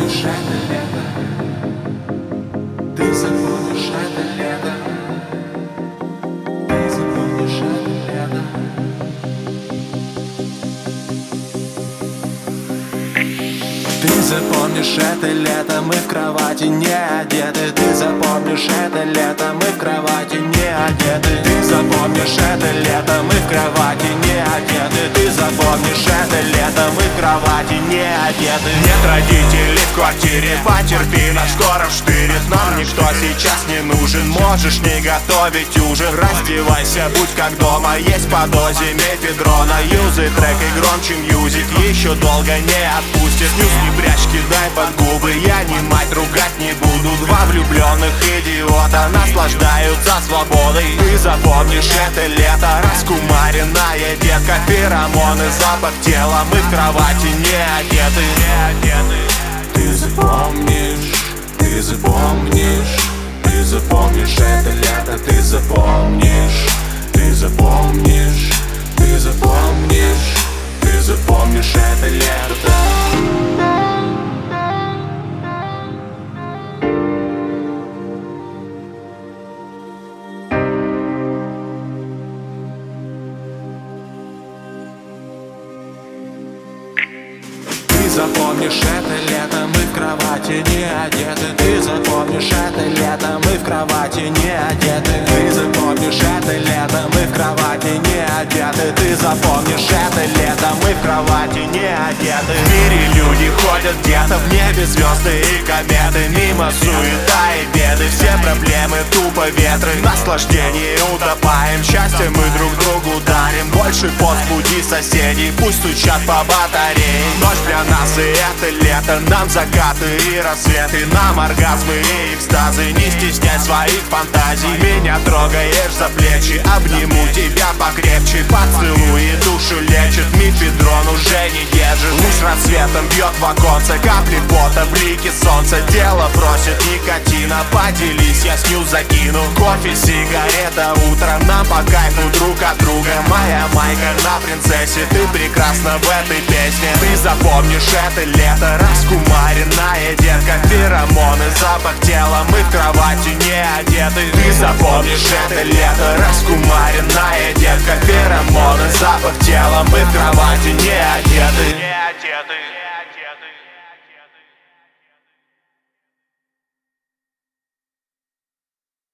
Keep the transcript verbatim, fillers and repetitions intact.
запомнишь это лето. Ты запомнишь это лето. Ты запомнишь это лето. Ты запомнишь это лето, мы в кровати не одеты. Ты запомнишь это лето, мы в кровати не одеты. Ты запомнишь это лето, мы в кровати не одеты. Ты запомнишь это лето, мы в кровати не одеты. Нет родителей в квартире, потерпи, нас скоро вштырит. Нам никто сейчас не нужен, можешь не готовить ужин. Раздевайся, будь как дома, есть по дозе мефедрона. Юзай трек и громче мьюзик, еще долго не отпустит. Снюс не прячь, кидай под губы, я не мать, ругать не буду. Два влюбленных идиота наслаждаются свободой. Ты запомнишь это лето, раскумаренная детка. Феромоны, запах тела, мы в кровати не одеты, не одеты. Ты запомнишь, ты запомнишь, ты запомнишь это лето. Ты запомнишь, ты запомнишь, ты запомнишь, ты запомнишь это лето. Ты запомнишь это лето, мы в кровати не одеты. Ты запомнишь это лето, мы в кровати не одеты. Ты запомнишь это лето, мы в кровати не одеты. Ты запомнишь это лето, мы в кровати не одеты. В мире люди ходят где-то, в небе звезды и кометы. Мимо суета и беды, все проблемы тупо ветры. Наслаждение утопаем, счастье мы друг другу дарим. Больше пост буди соседей, пусть стучат по батарее. Ночь для нас и это лето, нам закаты и рассветы. Нам оргазмы и экстазы, не стесняй своих фантазий. Меня трогаешь за плечи, обниму тебя покрепче. Поцелуй и душу лечит, мефедрон уже не держит. Луч рассветом бьет в оконце, капли пота, блики солнца. Тело просит никотина, поделись, я снюс закину. Кофе, сигарета, утро, нам по кайфу друг от друга. Моя майка на принцессе, ты прекрасна в этой песне. Ты запомнишь это лето, раскумаренная детка. Феромоны, запах тела, мы в кровати не одеты. Ты запомнишь это лето, раскумаренная детка. Феромоны, запах тела, мы в кровати не одеты.